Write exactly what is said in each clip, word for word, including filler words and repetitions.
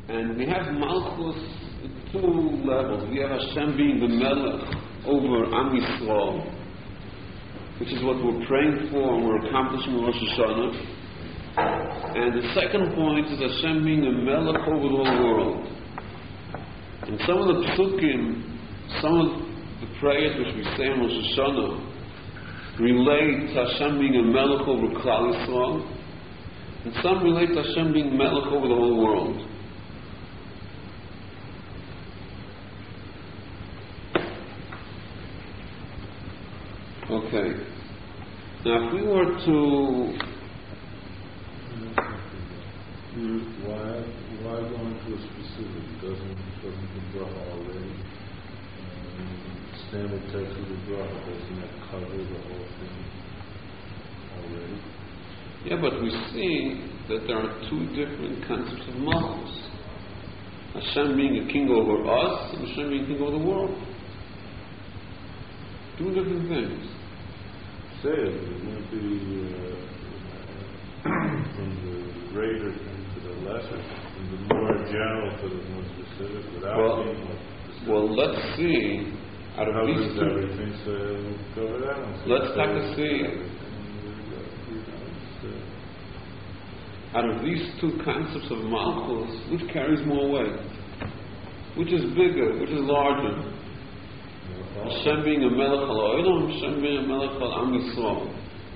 And we have Malchus at two levels. We have Hashem being the Melech over Am Yisrael, which is what we're praying for and we're accomplishing in Rosh Hashanah. And the second point is Hashem being a Melech over the whole world. And some of the Psukim, some of the prayers which we say in Rosh Hashanah relate to Hashem being a Melech over Klal Yisrael, and some relate to Hashem being Melech over the whole world. Okay. Now, if we were to hmm. why why go into a specific? Doesn't doesn't the bracha already? Um, standard text of the bracha, doesn't that cover the whole thing already? Yeah, but we see that there are two different concepts of Malchus. Hashem being a king over us, and Hashem being king over the world. Two different things. Say it, it won't be uh, from the greater thing to the lesser, from the more general to the more specific, without well, being more specific. Well, let's see. Out of How these does two, everything say, cover that one? So let's take a see. Out of these two concepts of Malchus, which carries more weight? Which is bigger? Which is larger? Hashem being a Melech al Olam, Hashem being a Melech al Am Yisrael.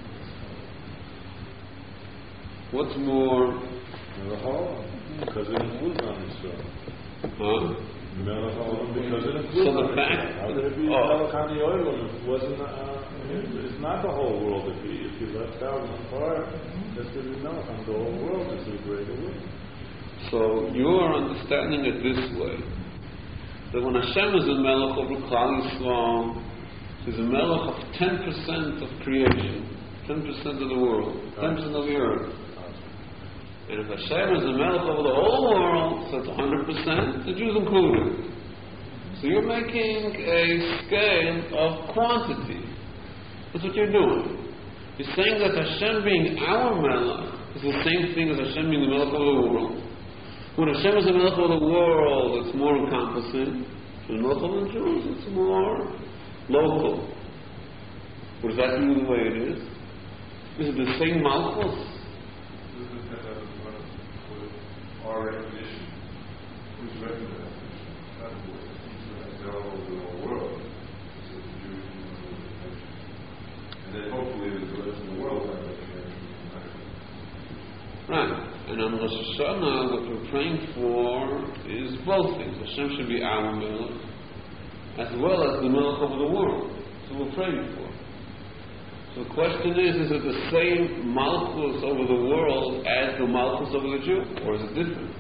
What's more? Melech al because it includes Am Yisrael. Huh? Melech al because it includes. So the fact. How could it be Oh. Melech al Olam if it wasn't? Uh, it's not the whole world. If you if you left out one part, that's what you know. The whole world is a greater world. So you are understanding it this way. That when Hashem is a Melech over Klal Yisrael, He's a Melech of ten percent of creation, ten percent of the world, ten percent of the earth. And if Hashem is a Melech over the whole world, so it's one hundred percent, the Jews included. So you're making a scale of quantity. That's what you're doing. You're saying that Hashem being our Melech is the same thing as Hashem being the Melech over the world. When Hashem is the Melech of the world, it's more encompassing. When the Melech of the Jews, it's more local. Or does that mean the way it is? Is it the same Malchus? Isn't that with our recognition? Who's recognized definition? Not the all over the whole world. So the Jewish recognition. And then hopefully the rest of the world will have recognition. Right. And on Rosh Hashanah, what we're praying for is both things. Hashem should be our Melech, as well as the Melech over the world. So we're praying for. So the question is, is it the same Malchus over the world as the Malchus over the Jew? Or is it different?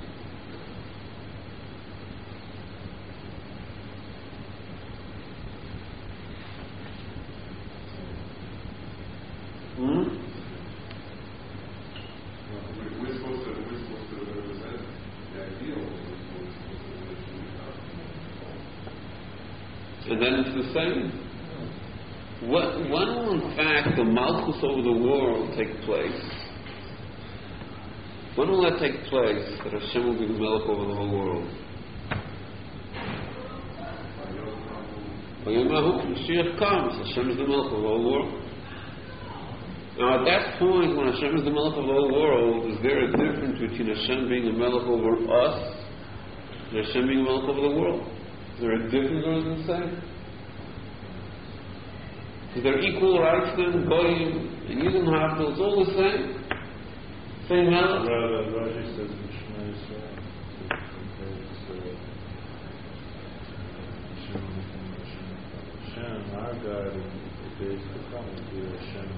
Hmm? We're supposed to, we're supposed to represent the ideal. We're supposed to And then it's the same. What, when will in fact the Malchus over the world take place? When will that take place, that Hashem will be the Melech over the whole world? When Mashiach comes, Hashem is the Melech over the whole world. Now at that point, when Hashem is the Melech over the whole world, is there a difference between Hashem being the Melech over us and Hashem being the Melech over the world? Is there a difference or is it the same? Is there equal rights then? Goyim and Yidden Hafel, it's all the same? Same Melech? Rather, Rashi says in Shema Yisrael, Hashem, our God, in the days to come, will be Hashem.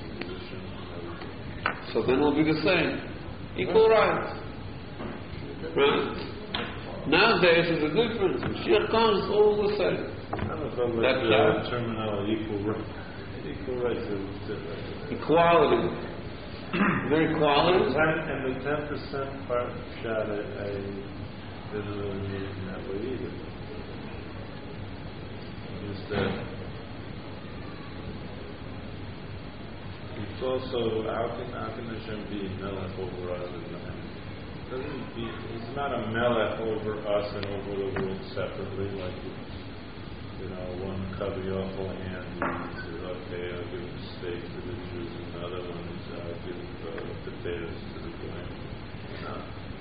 So then it'll be the same. Equal rights. Right? Nowadays there's a difference. When Mashiach comes, it's all the same. I don't know if That's the right. terminology equal rights. Equal rights is Equality. Is there equality? and the ten percent part shot I, I didn't really mean it in that way either. Just that it's also how can how can Hashem be Melech over us and doesn't he, he's not a melech over us and over the world separately, like it's, you know, one kaviyachol hand says, okay, I'll give steak to the Jews, and the other one is I'll give uh, potatoes to the Goyim. No.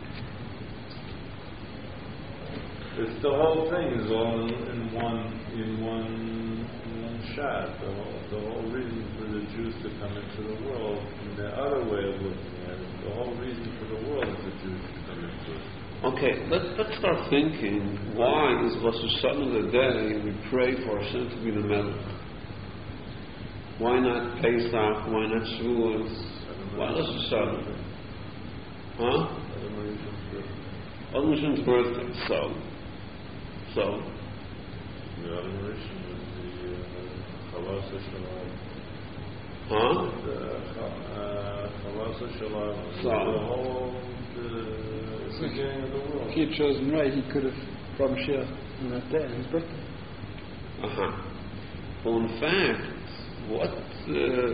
It's the whole thing is all in, in one in one in one shot. The whole, the whole reason for the Jews to come into the world, in the other way of looking at it, the whole reason for the world is the Jews to come into it. Okay, let's let's start thinking. Why is Rosh Hashanah the day we pray for Hashem to be the Melech? Why not Pesach? Why not Shavuos? Why Rosh Hashanah? Huh? Adam Rishon's birthday. So, so. The Adam Rishon was the Chavasa Shalom. Huh? The Chavasa Shalom. So. The whole the beginning of the world. If he had chosen right, he could have brought Mashiach on that day, on his birthday. Uh-huh. Well, in fact, what uh,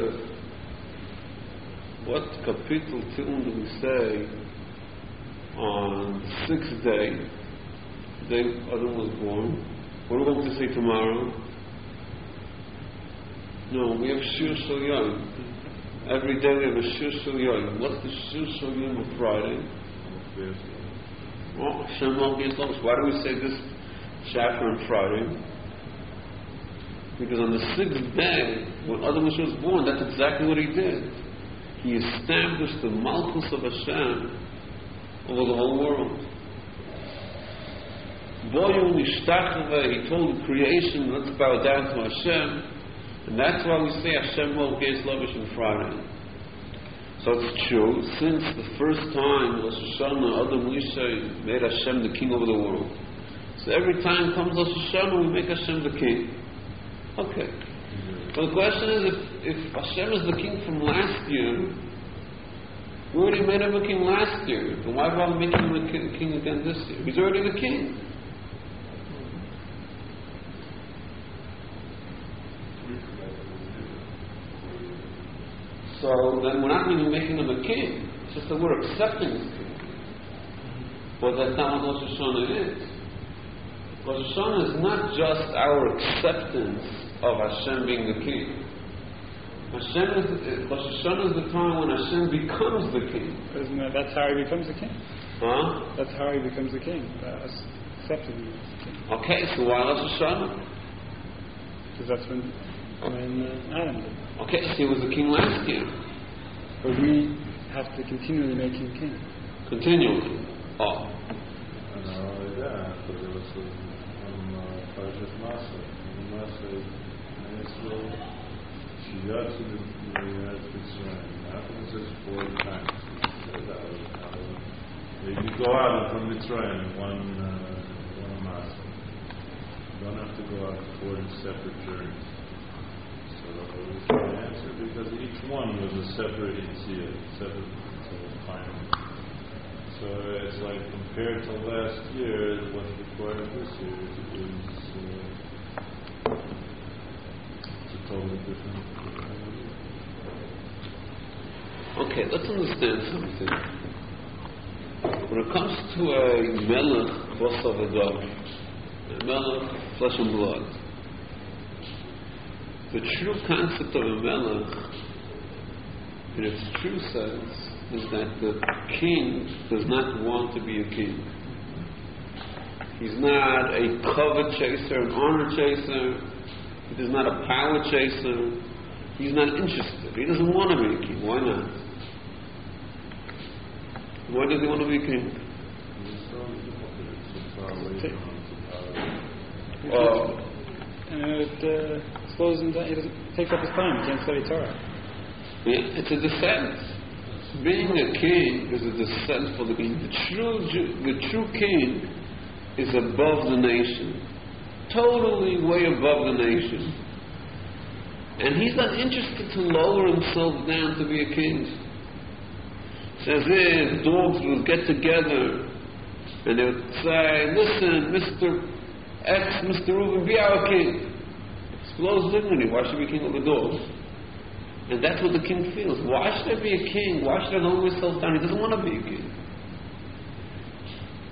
what kapitel Tilm do we say on the sixth day, the day Adam was born? What are we going to say tomorrow? No, we have Shir Shel Yom. Every day we have a Shir Shel Yom. What's the Shir Shel Yom of Friday? Oh, Hashem Malchus Lovis. Why do we say this chapter on Friday? Because on the sixth day, when Adam was born, that's exactly what he did. He established the Malchus of Hashem over the whole world. He told the creation, let's bow down to Hashem. And that's why we say Hashem Malchus Lovis on Friday. So it's true, since the first time Rosh Hashanah, Adam Lisha made Hashem the king over the world. So every time comes Rosh Hashanah, we make Hashem the king. Okay. But the question is, if, if Hashem is the king from last year, we already made him a king last year, then why bother making him a king, king again this year? He's already the king. So then we're not even making him a king. It's just that we're accepting his king. But that's not what Rosh Hashanah is. Rosh Hashanah is not just our acceptance of Hashem being the king. Hashem is, Rosh Hashanah is the time when Hashem becomes the king. Isn't that, that's how he becomes the king? Huh? That's how he becomes the king. Uh, accepting him as the king. Okay, so why Rosh Hashanah? Because that's when, when uh, Adam did. Okay, so he was the king last year. But we have to continually make him king. Continually. Oh. And not only that, but it was from Parashat Masa. Masa, Israel, she got to the Eretz Mitzrayim. It says four times. You go out from Mitzrayim in one, uh, one Masa. You don't have to go out forty separate journeys. So that was the answer, because each one was a separate Yitzhak, separate final. So it's like compared to last year, what's required this year is, uh, it's a totally different. Okay, let's understand something. When it comes to a melech b'asar v'dam, a melech flesh and blood, the true concept of a melech, in its true sense, is that the king does not want to be a king. He's not a covet chaser, an honor chaser. He is not a power chaser. He's not interested. He doesn't want to be a king. Why not? Why does he want to be a king? Uh, and it uh, slows him down. He doesn't take up his time. He can't study Torah. Yeah, it's a descent. Being a king is a descent for the king. The true, the true king is above the nation, totally way above the nation, and he's not interested to lower himself down to be a king. It's as if dogs would get together and they would say, "Listen, Mister X, Mister Reuben, be our king." Explodes dignity. Why should we be king of the dogs? And that's what the king feels. Why should I be a king? Why should I lower myself down? He doesn't want to be a king.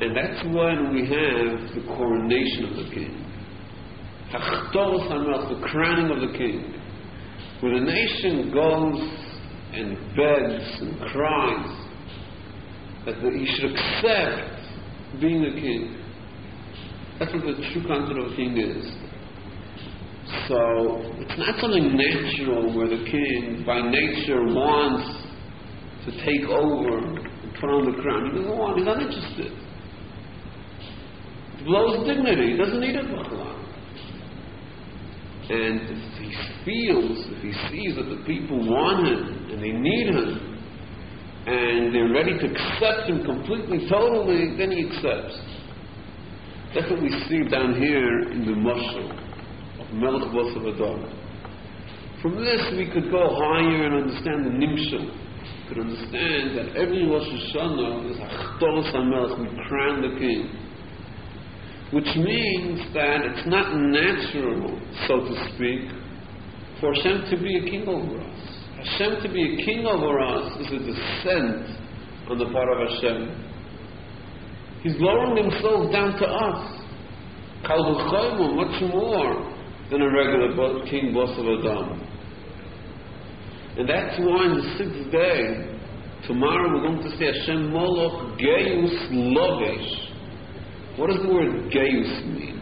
And that's when we have the coronation of the king. Hachtoros HaMelech, the crowning of the king. Where the nation goes and begs and cries that the, he should accept being a king. That's what the true concept of a king is. So, it's not something natural where the king, by nature, wants to take over and put on the crown. He doesn't want, he's not interested. It blows dignity, he doesn't need it. And if he feels, if he sees that the people want him, and they need him, and they're ready to accept him completely, totally, then he accepts. That's what we see down here in the Mashal of Melech Bosav Adam. From this we could go higher and understand the Nimshal. We could understand that every Rosh Hashanah is Hachtoros HaMelech, we crown the king. Which means that it's not natural, so to speak, for Hashem to be a king over us. Hashem to be a king over us is a descent on the part of Hashem. He's lowering himself down to us. Kal v'chomer, much more than a regular king boss of Adam. And that's why on the sixth day, tomorrow we're going to say Hashem Moloch Geus Lovesh. What does the word Geus mean?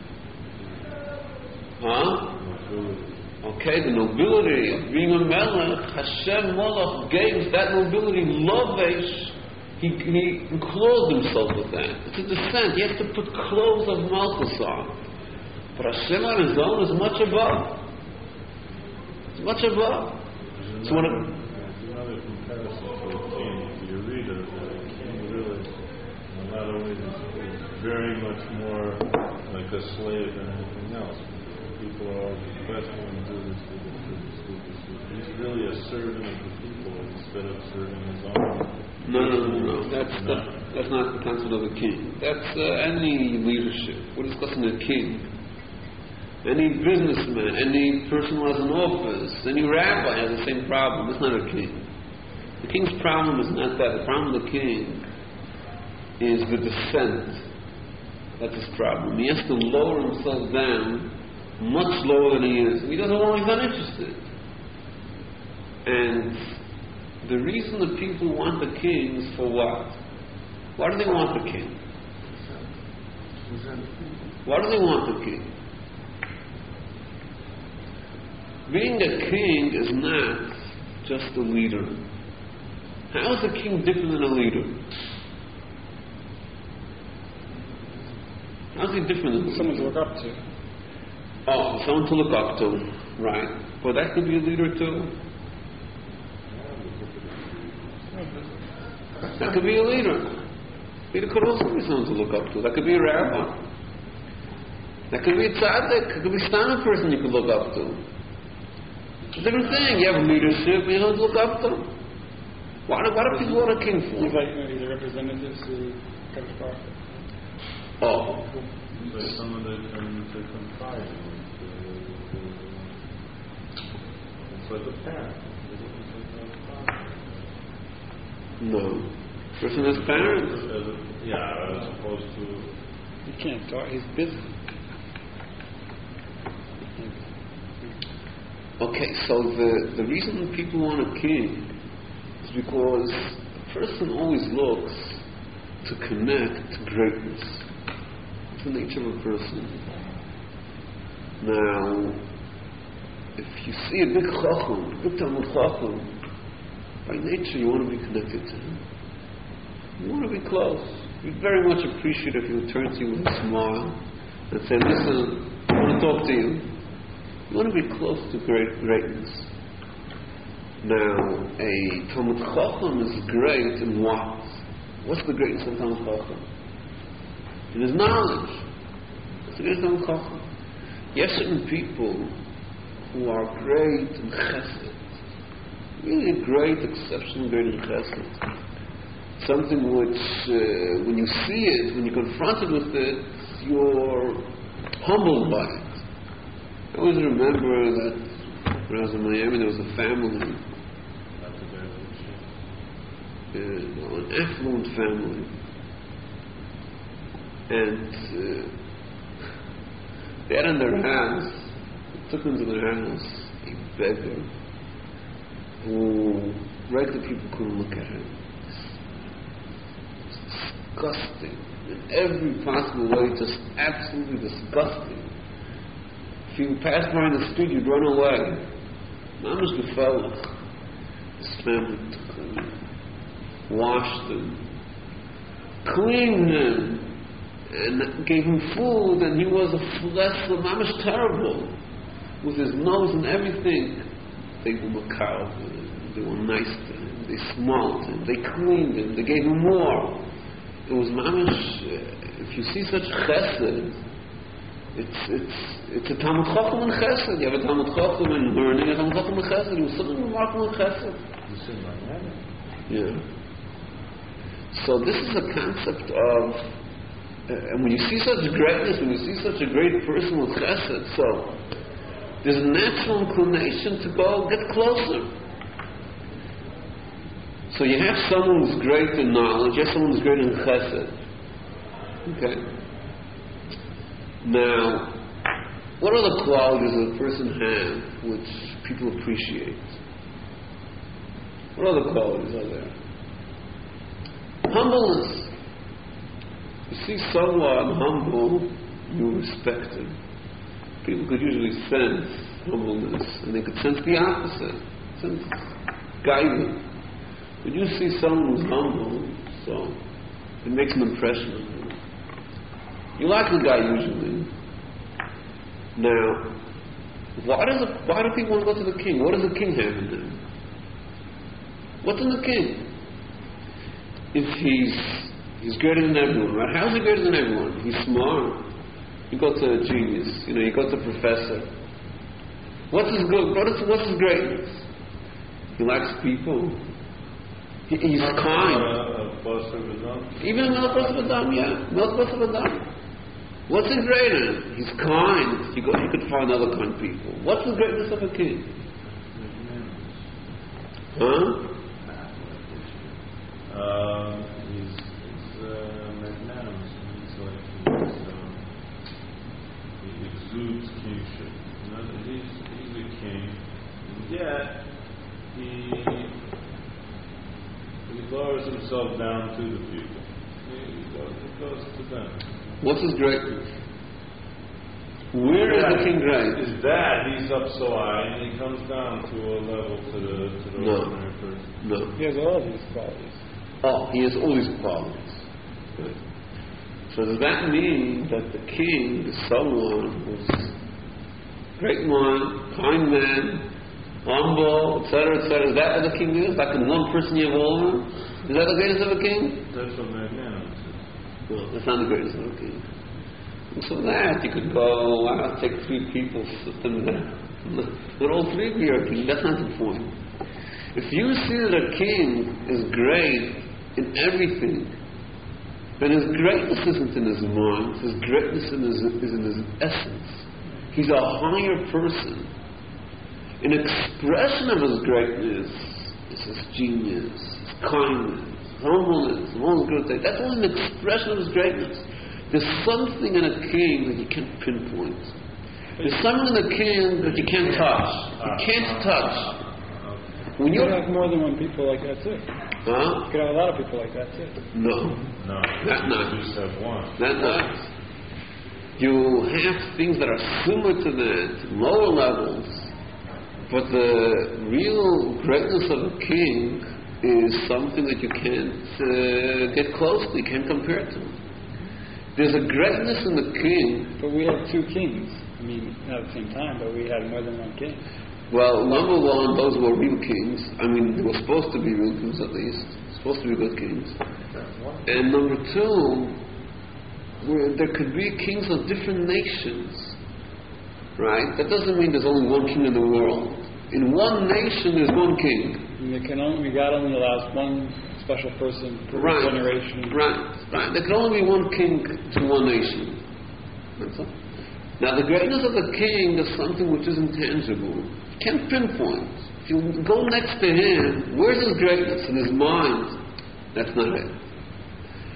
Huh? Okay, the nobility of being a Melech, Hashem Moloch Geus, that nobility, Lovesh, he, he enclosed himself with that. It's a descent. He has to put clothes of Malchus on. But Hashem on his own is much above. It's much above. There's So when it, another comparison to a king. If you read it, a king really, in a lot of ways, is very much more like a slave than anything else. People are always questioning, do this, do this, do this, do this, do this. He's really a servant of the people instead of serving his own. no, no, no, no. That's, that, that's not the concept of a king. That's uh, any leadership. We're discussing a king. Any businessman, any person who has an office, any rabbi has the same problem. It's not a king. The king's problem is not that. The problem of the king is the descent. That's his problem. He has to lower himself down much lower than he is. He doesn't want, he's not interested. And the reason the people want the king is for what? Why do they want the king? Why do they want the king? Being a king is not just a leader. How is a king different than a leader? How is he different than a leader? Someone to look up to. Oh, someone to look up to, right. But that could be a leader too. That could be a leader. Leader could also be someone to look up to. That could be a rabbi. That could be a tzaddik. It could be a standard person you could look up to. It's a different thing. You have leadership, you don't look up to. Why do, why do people want a king for? He's like, you know, he's a representative to Kadosh Baruch Hu. Oh. But some of them turn into confide. It's like a parent. No. Person has parents. As a, yeah, as opposed to. He can't talk, he's busy. Okay, so the, the reason people want a king is because a person always looks to connect to greatness. It's the nature of a person. Now, if you see a big chacham, a big Talmud chacham, by nature you want to be connected to him. You want to be close. You very much appreciate if he would turn to you with a smile and say, listen, I want to talk to you. You want to be close to great greatness. Now, a Talmud Chacham is great in what? What's the greatness of Talmud Chacham? In his knowledge. What's the greatness of Talmud Chacham? Yes, certain people who are great in Chesed, really great, exceptionally great in Chesed. Something which, uh, when you see it, when you're confronted with it, you're humbled by it. I always remember that when I was in Miami, there was a family, uh, an affluent family, and uh, they had in their house, they took him to their house, a beggar, who regular people couldn't look at him. It's disgusting. In every possible way, just absolutely disgusting. If you passed by in the street, you'd run away. Mamash gefelach. His family took him, washed him, cleaned him, and gave him food, and he was a flesh of Mamash terrible. With his nose and everything. They were makar with him. They were nice to him. They smelled him. They cleaned him. They gave him more. It was mamash. Uh, if you see such chesed, it's it's it's a Talmud Chacham in chesed. You have a Talmud Chacham in learning, a Talmud Chacham in chesed. It was something remarkable in chesed. Yeah. So this is a concept of, uh, and when you see such greatness, when you see such a great person with chesed, so there's a natural inclination to go get closer. So you have someone who's great in knowledge, you have someone who's great in chesed. Okay. Now, what other qualities does a person have which people appreciate? What other qualities are there? Humbleness. You see someone humble, you respect him. People could usually sense humbleness, and they could sense the opposite, sense guidance. When you see someone who's humble, so it makes an impression on you. You like the guy usually. Now, why does it, why do people want to go to the king? What does the king have in him? What's in the king? If he's he's greater than everyone, right? How is he greater than everyone? He's smart. You go to a genius, you know, you go to a professor. What's his good? What is, what's his greatness? He likes people. He, he's kind. Even a Melech Basar V'Dam, yeah. Melech Basar V'Dam. What's his greatness? He's kind. You, go, you could find other kind people. What's the greatness of a king? Huh? Uh, he's he's uh, magnanimous. He's like he's, uh, he exudes kingship. You know, he's he's a king, and yet he he lowers himself down to the people. He, he, goes, he goes to them. What's his greatness? Where is the king great? Is that he's up so high and he comes down to a level to the to the No. ordinary person? No. He has all these qualities. Oh, he has all these qualities. Good. So does that mean that the king is someone who's great man, kind man, humble, et cetera, et cetera? Is that what the king is? Like in one person you have all of them? Is that the greatest of a king? That's what magnanimous is. No, that's not the greatest of a king. And so that you could go, wow, take three people, sit them there. Let all three be your king. That's not the point. If you see that a king is great in everything, then his greatness isn't in his mind, his greatness in his, is in his essence. He's a higher person. An expression of his greatness is his genius, his kindness, his humbleness, and all those good things. That's only an expression of his greatness. There's something in a king that you can't pinpoint. There's something in a king that you can't touch. You can't touch. When You you could have more than one people like that too. huh? You could have a lot of people like that too. No, No, Not you nice. just have one. not nice. You have things that are similar to that, lower levels, but the real greatness of a king is something that you can't uh, get close to, you can't compare to. There's a greatness in the king. But we had two kings. I mean, not at the same time, but we had more than one king. Well, number one, those were real kings. I mean, they were supposed to be real kings at least. Supposed to be good kings. And number two, where there could be kings of different nations. Right? That doesn't mean there's only one king in the world. In one nation, there's one king. And they can only, God only allows one special person per Right. generation. Right. Right. There can only be one king to one nation. That's all. Now, the greatness of the king is something which is intangible. You can't pinpoint. If you go next to him, where's his greatness? In his mind. That's not it.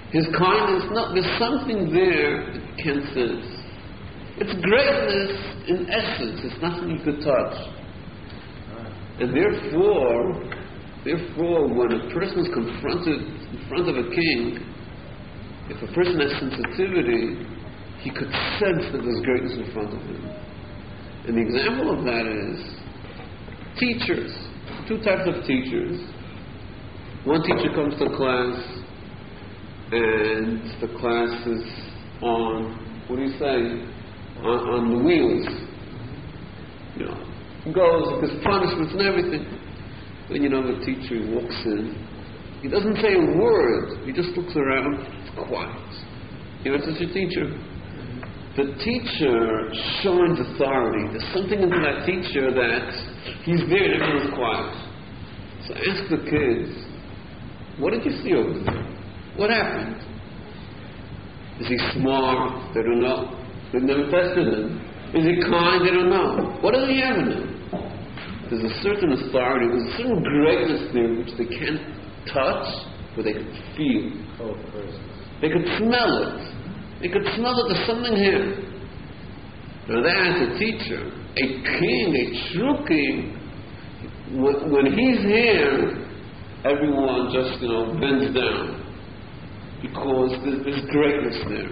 His kindness, no, there's something there that you can't sense. It's greatness in essence. It's nothing you could touch. And therefore, therefore, when a person is confronted in front of a king, if a person has sensitivity, he could sense that there's greatness in front of him. And the example of that is teachers. Two types of teachers. One teacher comes to class, and the class is on, what do you say, on, on the wheels. You know, goes, there's punishments and everything. Then you know the teacher walks in. He doesn't say a word. He just looks around. It's quiet. You know, it's just your teacher. The teacher shines authority. There's something into that teacher that he's there and everyone's quiet. So ask the kids, what did you see over there? What happened? Is he smart? They don't know. They've never tested him. Is he kind? They don't know. What does he have in him? There's a certain authority, there's a certain greatness there which they can't touch, but they can feel. Oh, presence. They can smell it. They can smell that there's something here. Now that, a teacher, a king, a true king, when, when he's here, everyone just, you know, bends down. Because there's, there's greatness there.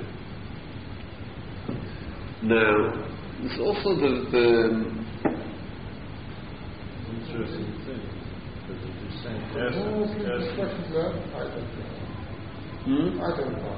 Now, there's also the, the Interesting thing. Because if you're saying essence, Well, if essence, the question's there, I don't know. hmm? I don't know.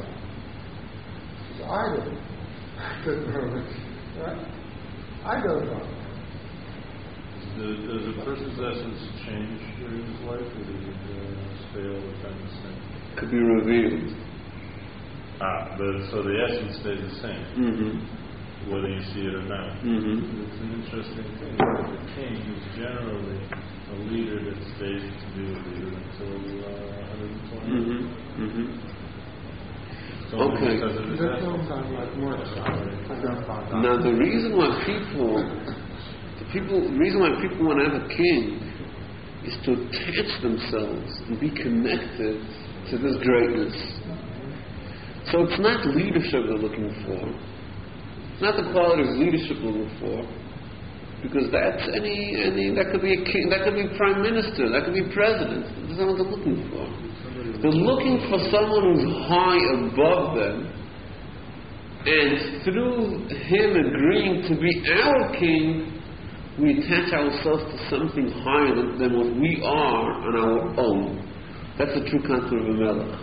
I don't. I don't know. Right? I don't know. does, does a person's essence change during his life, or does it uh, stay all the time the same? Could be revealed. Ah, but so the essence stays the same, Mm-hmm. whether you see it or not. Mm-hmm. It's an interesting thing. The king is generally a leader that stays to be a leader until uh, one hundred twenty. Mm-hmm. Mm-hmm. It's only Okay. because of his That essence. don't sound like more than I don't find out. Now the reason why people, the people, the reason why people want to have a king is to attach themselves and be connected to this greatness. So it's not leadership they're looking for. It's not the quality of leadership they're looking for, because that's any any that could be a king, that could be prime minister, that could be president. That's not what they're looking for. They're looking for someone who's high above them, and through him agreeing to be our king, we attach ourselves to something higher than, than what we are on our own. That's the true concept of a melech.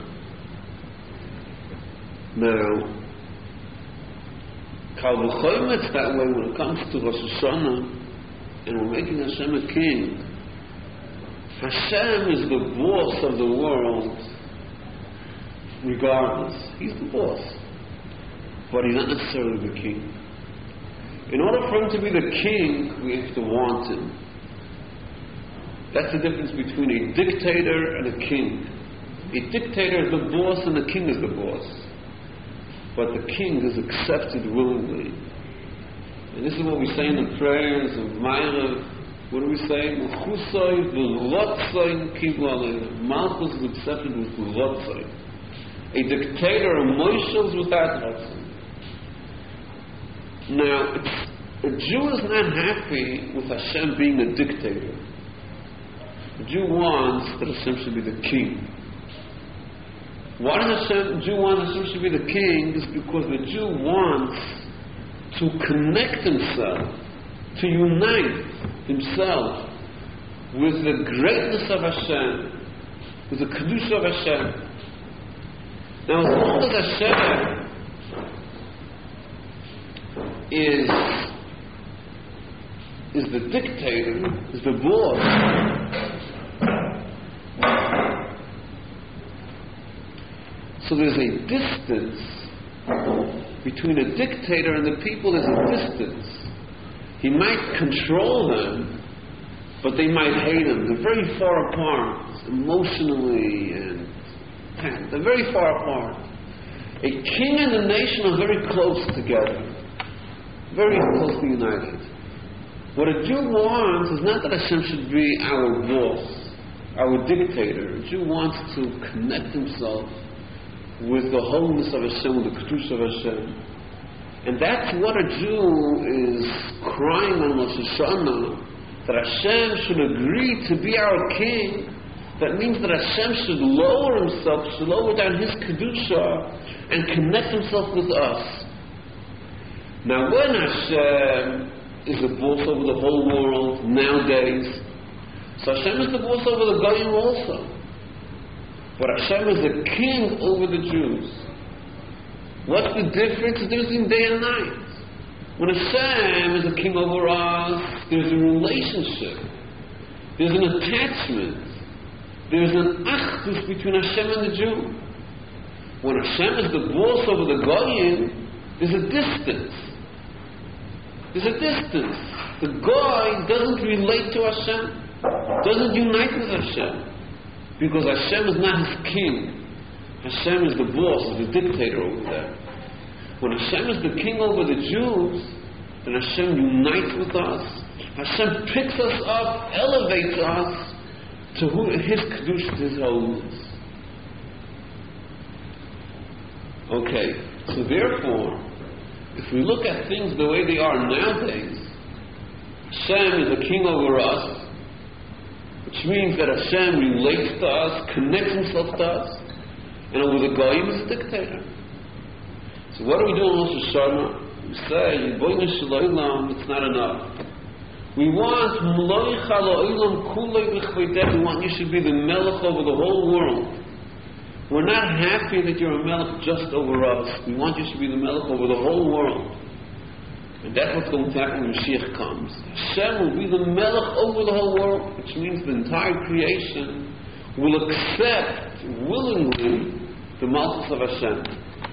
Now, Kal v'chomer, it's that way when it comes to Rosh Hashanah, and we're making Hashem a king. Hashem is the boss of the world, regardless. He's the boss. But he's not necessarily the king. In order for him to be the king, we have to want him. That's the difference between a dictator and a king. A dictator is the boss and the king is the boss. But the king is accepted willingly. And this is what we say in the prayers of Ma'ariv. What do we say? Malchusay v'rotzay kiblu aleinu. Malchus is accepted with rotzay. A dictator, a moshel, is without rotzay. Now, it's, a Jew is not happy with Hashem being a dictator. The Jew wants that Hashem should be the king. Why does Hashem, the Jew want Hashem should be the king? Is because the Jew wants to connect himself, to unite himself with the greatness of Hashem, with the kedusha of Hashem. Now, as long as Hashem is is the dictator, is the boss, so there's a distance between a dictator and the people. There's a distance. He might control them, but they might hate him. They're very far apart, emotionally, and they're very far apart. A king and a nation are very close together, very closely united. What a Jew wants is not that Hashem should be our boss, our dictator. A Jew wants to connect himself with the holiness of Hashem, with the Kedusha of Hashem. And that's what a Jew is crying on Rosh Hashanah, that Hashem should agree to be our king. That means that Hashem should lower himself, should lower down his Kedusha and connect himself with us. Now when Hashem is the boss over the whole world nowadays, so Hashem is the boss over the Goyim also. But Hashem is the king over the Jews. What's the difference? The difference between day and night. When Hashem is the king over us, there's a relationship. There's an attachment. There's an achdus between Hashem and the Jew. When Hashem is the boss over the Goyim, there's a distance. There's a distance. The Goy doesn't relate to Hashem, doesn't unite with Hashem, because Hashem is not his king. Hashem is the boss, is the dictator over there. When Hashem is the king over the Jews, then Hashem unites with us. Hashem picks us up, elevates us to who, his kedusha, his holiness. Okay, so therefore, if we look at things the way they are nowadays, Hashem is the king over us, which means that Hashem relates to us, connects himself to us, and over the Goyim is a dictator. So what do we do on Rosh Hashanah? We say, Yiboyna Shaloilam, it's not enough. We want Mloicha Lo'ilam Kulei B'chveideh. We want you should be the Melech over the whole world. We're not happy that you're a Melech just over us. We want you to be the Melech over the whole world. And that's what's going to happen when Mashiach comes. Hashem will be the Melech over the whole world, which means the entire creation will accept willingly the Malchus of Hashem.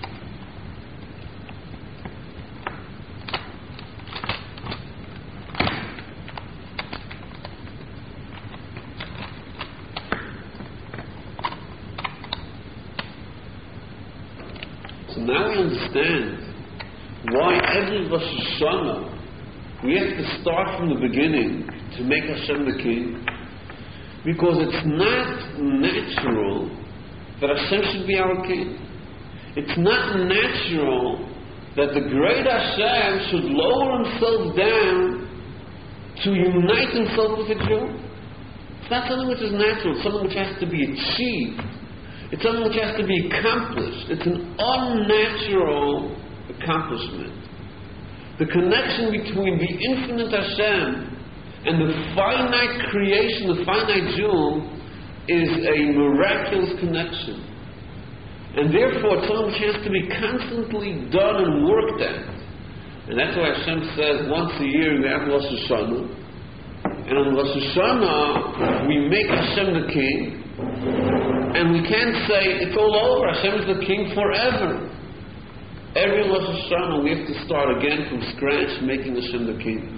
So now we understand why every Rosh Hashanah we have to start from the beginning to make Hashem the king. Because it's not natural that Hashem should be our king. It's not natural that the great Hashem should lower himself down to unite himself with a Jew. It's not something which is natural. It's something which has to be achieved. It's something which has to be accomplished. It's an unnatural accomplishment. The connection between the infinite Hashem and the finite creation, the finite Jew, is a miraculous connection. And therefore, it's something which has to be constantly done and worked at. And that's why Hashem says once a year we have Rosh Hashanah. And on Rosh Hashanah, we make Hashem the king. And we can't say, it's all over, Hashem is the king forever. Every Rosh Hashanah, we have to start again from scratch, making Hashem the king.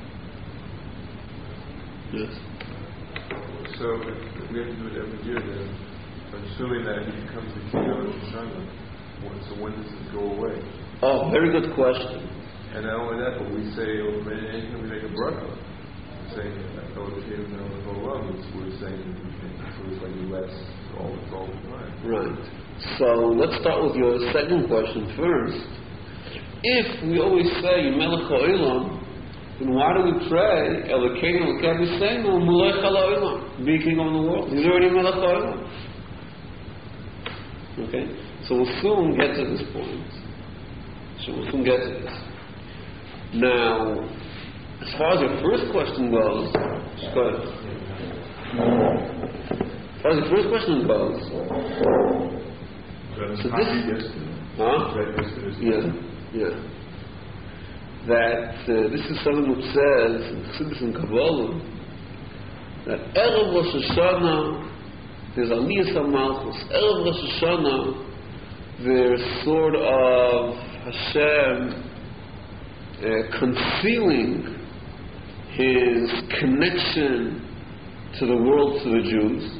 Yes. So if we have to do it every year, then assuming that he becomes the king of Rosh Hashanah, so when does it go away? Oh, very good question. And not only that, but we say, oh, anything we make a bracha. We're saying, oh, the king of the whole world, we're saying, so it's like less all, all the time. Right. So let's start with your second question first. If we always say Melech HaOlam, then why do we pray Elokeinu Elokei Aviseinu Melech HaOlam, be king of the world? He's already Melech HaOlam. Okay. So we'll soon get to this point. So we'll soon get to this. Now, as far as your first question goes, go ahead. As far as the first question goes, so this, huh? Yeah, yeah. That uh, this is something which says in Chassidus and Kabbalah that Erev Rosh Hashanah there's Aliyas HaMalchus. Erev Rosh Hashanah there's sort of Hashem uh, concealing his connection to the world, to the Jews.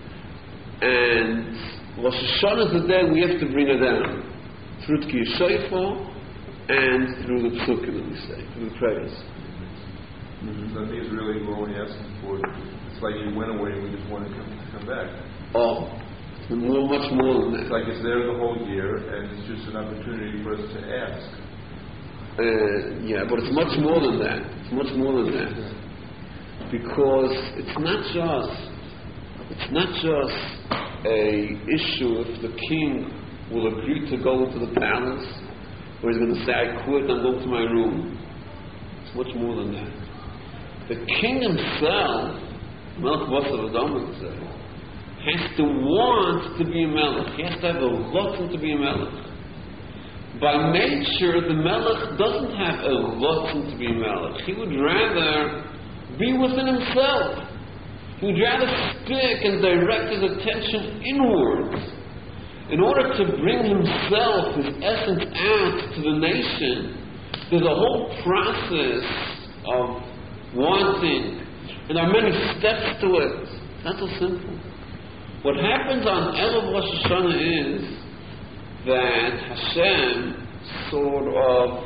And Rosh Hashanah is the day we have to bring it down through Tkiyah Shofar and through the Psukim that we say, through the prayers. Mm-hmm. So I think it's really we're only asking for. It's like you went away and we just want to come come back. Oh, More, much more than It's that. like it's there the whole year, and it's just an opportunity for us to ask. Uh, yeah, but it's much more than that. It's much more than that. Because it's not just, it's not just a issue if the king will agree to go into the palace, or he's going to say, I quit, I'm going to my room. It's much more than that. The king himself, Melech Basar Adam would say, has to want to be a melech. He has to have a rotten to be a melech. By nature, the melech doesn't have a rotten to be a melech. He would rather be within himself. He would rather stick and direct his attention inwards. In order to bring himself, his essence, out to the nation, there's a whole process of wanting, and there are many steps to it. It's not so simple. What happens on Erev Rosh Hashanah is that Hashem sort of,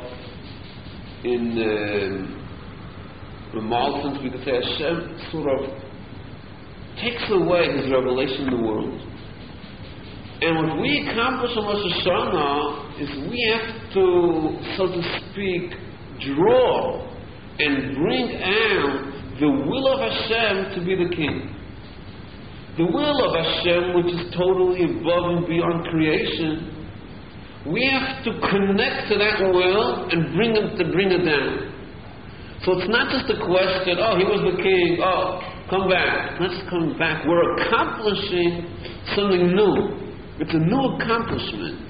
in uh, the Maltons, we could say Hashem sort of takes away his revelation in the world. And what we accomplish on Rosh Hashanah is we have to, so to speak, draw and bring out the will of Hashem to be the king. The will of Hashem, which is totally above and beyond creation, we have to connect to that will and bring it to bring it down. So it's not just a question, oh, he was the king, oh, come back. Let's come back. We're accomplishing something new. It's a new accomplishment.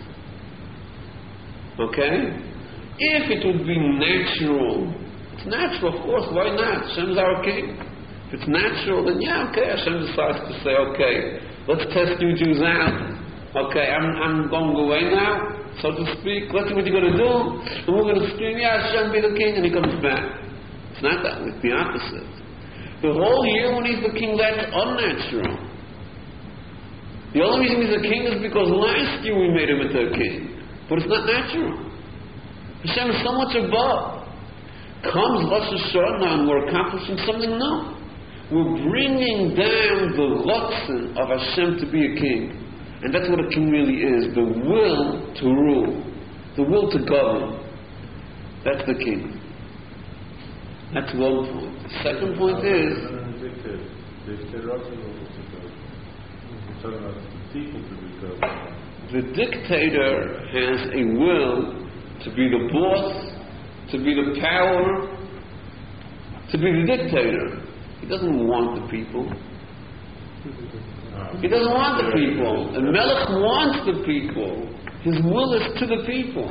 Okay? If it would be natural, it's natural, of course, why not? Hashem's our king. If it's natural, then yeah, okay, Hashem decides to say, okay, let's test you Jews out. Okay, I'm, I'm going away now, so to speak. Let's see what you're going to do. And we're going to scream, yeah, Hashem be the king, and he comes back. It's not that, it's the opposite. The whole year when he's the king, that's unnatural. The only reason he's a king is because last year we made him into a king. But it's not natural. Hashem is so much above. Comes Rosh Hashanah and we're accomplishing something new. We're bringing down the rotzen of Hashem to be a king. And that's what a king really is. The will to rule. The will to govern. That's the king. That's one point. The second point is... The dictator has a will to be the boss, to be the power, to be the dictator. He doesn't want the people. He doesn't want the people. And Melech wants the people. His will is to the people.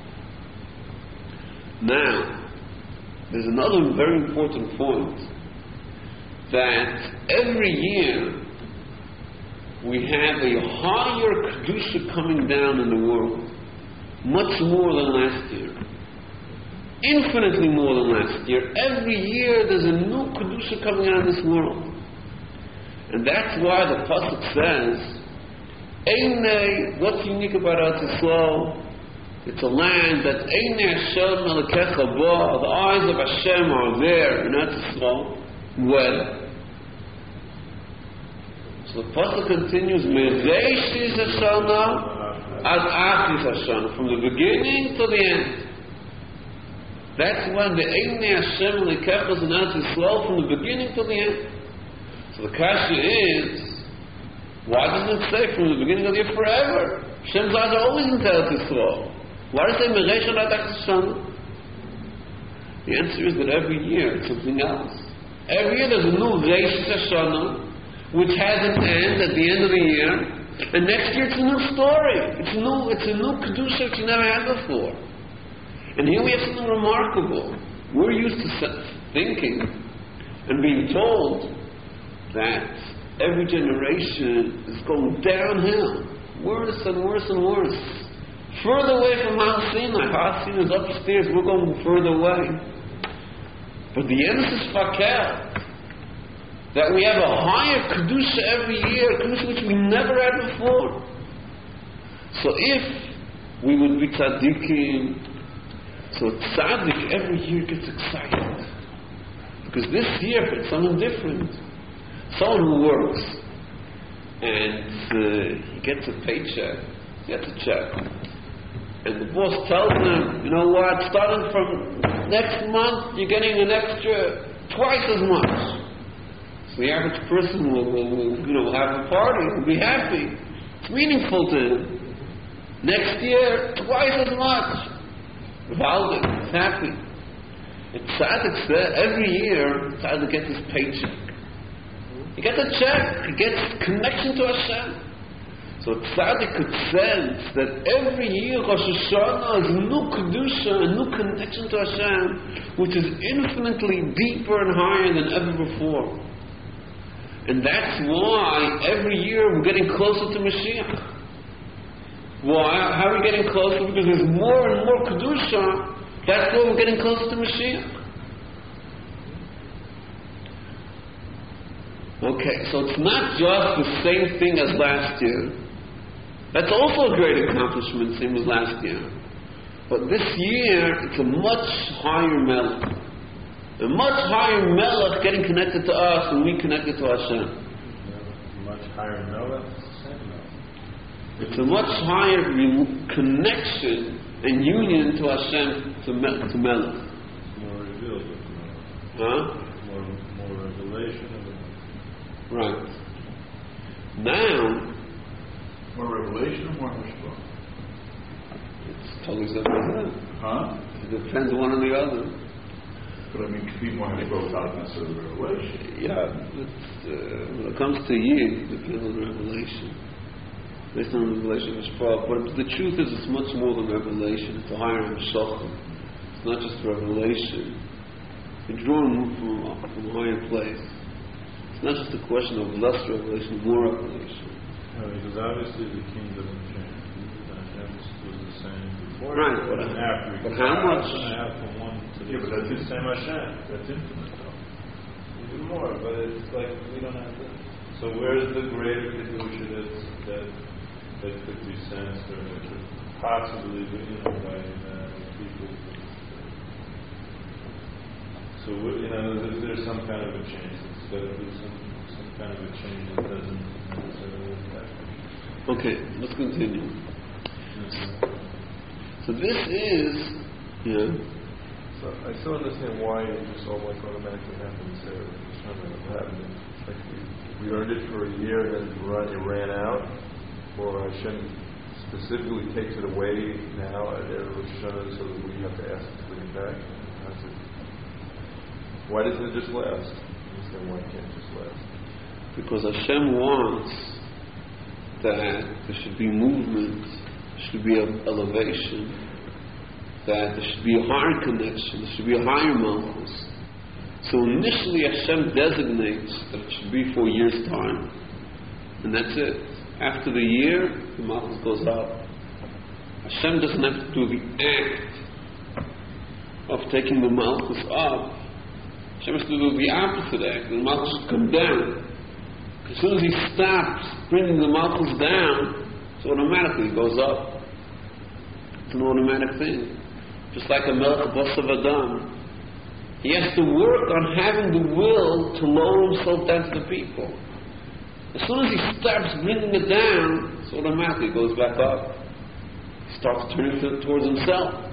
Now, there's another very important point, that every year we have a higher Kedusha coming down in the world, much more than last year. Infinitely more than last year. Every year there's a new Kedusha coming out of this world. And that's why the Pasuk says, Einei, what's unique about Eretz Yisrael? It's a land that Einei Hashem Elokecha Bo, the eyes of Hashem are there in Eretz Yisrael. Well, so the Pasuk continues, Mereishis Hashanah ad Achis Hashanah, from the beginning to the end. That's when the Einei Hashem Elokecha is in Eretz Yisrael, from the beginning to the end. So the kasha is, why doesn't it say from the beginning of the year forever? Hashem's eyes are always in Eretz Yisrael. Why does it say Mereishis ad Achis Hashanah? The answer is that every year it's something else. Every year there's a new Reishis Hashanah, which has an end at the end of the year, and next year it's a new story. It's a new, it's a new Kedusha that you never had before. And here we have something remarkable. We're used to thinking and being told that every generation is going downhill, worse and worse and worse, further away from Har Sinai. Har Sinai is upstairs, we're going further away. But the emphasis is fakel, that we have a higher Kedusha every year, Kedusha which we never had before. So if we would be tzaddikim, so tzaddik every year gets excited. Because this year it's something different. Someone who works and uh, he gets a paycheck, he gets a check, and the boss tells him, you know what, starting from next month, you're getting an extra twice as much. So the average person will, will, will you know, will have a party, will be happy. It's meaningful to him. Next year, twice as much. Valid, he's happy. And Tzaddik said, every year, Tzaddik gets his paycheck. He gets a check, he gets connection to Hashem. So Tzaddik could sense that every year Rosh Hashanah is a new Kedusha, a new connection to Hashem, which is infinitely deeper and higher than ever before. And that's why every year we're getting closer to Mashiach. Why? How are we getting closer? Because there's more and more Kedusha. That's why we're getting closer to Mashiach. Okay, so it's not just the same thing as last year. That's also a great accomplishment, same as last year. But this year, it's a much higher melech. A much higher melech getting connected to us when we connected to Hashem. Much higher melech, same melech. It's a much higher re- connection and union to Hashem, to, me- to melech. More revealed of the melech. Huh? More, more revelation of the melech. Right. Now, More revelation or more Mishpah? it's totally separate. Huh? It depends one on the other. But I mean, could be more Mishpah without necessarily revelation. Yeah, but uh, when it comes to Yid, it depends on the revelation. Based on the revelation of Mishpah. But the truth is, it's much more than revelation. It's a higher Mishpah. It's not just revelation. You're drawn from, from a higher place. It's not just a question of less revelation, more revelation. No, because obviously the king doesn't change. Hashem was the same before. Right, but, and after. but how much? It's going to have from one to the Yeah, but that's the same Hashem. That's infinite, though. Even more, but it's like we don't have that. So where's the greater kedusha that's, that that could be sensed or that could possibly be, you know, by uh, people? So you know, is there some kind of a change? It's got to be some some kind of a change that doesn't necessarily affect. Okay, let's continue. So this is, yeah. So I still understand why it just all like automatically happens there. Just trying to happen. Like we, we earned it for a year and then run, it ran out, or Hashem specifically takes it away now at Rosh Hashanah so that we have to ask to bring it back. How's it? Why doesn't it just last? I understand why it can't just last. Because Hashem wants that there should be movement, there should be an elevation, that there should be a higher connection, there should be a higher malchus. So initially Hashem designates that it should be for a year's time, and that's it. After the year, the malchus goes up. Hashem doesn't have to do the act of taking the malchus up. Hashem has to do the opposite act. The malchus should come down. As soon as he stops bringing the malchus down, so automatically it goes up. It's an automatic thing. Just like a melech basav adam. He has to work on having the will to lower himself down to the people. As soon as he stops bringing it down, so automatically it goes back up. He starts turning to, towards himself.